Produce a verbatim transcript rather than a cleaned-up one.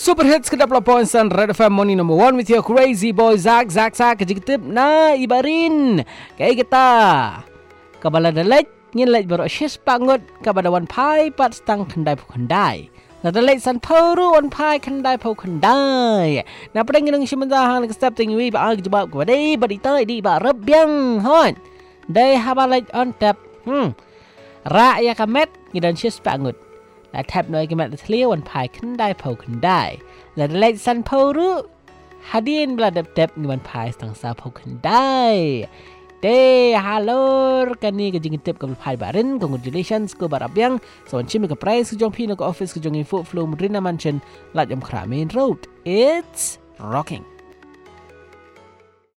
Super Hits ke dua puluh poin Sun Red F M Morning number one with your crazy boy Zak Zak Zak kejikitip na ibarin kay kita kabala dalit ngilat baru syes pangut kabada wan pai pat stang kendai pu kendai na dalit san poru wan pai kendai pu kendai na pedang nginung simentahan ke step tinggi ba jebab ko dei badi tai di ba rebyang hon dei habalit on tap hmm ra ya kamet ngidan syes pangutและแทบหน่อยก็มาเที่ยววันพายขึ้นได้พอขึ้นได้และเล็กสันพอรู้ฮัดดินบลาเด็บๆในวันพายสังสารพอขึ้นได้เด้ฮัลโหลกันนี่ก็จริงๆเต็บกับพายบาริน congratulations กูบารับยังส่วนชิมกับไพรส์กูจงพี่นกออฟฟิศกูจงอินโฟฟลูมรินามันเชนลาดยมคราเมนโรด it's rocking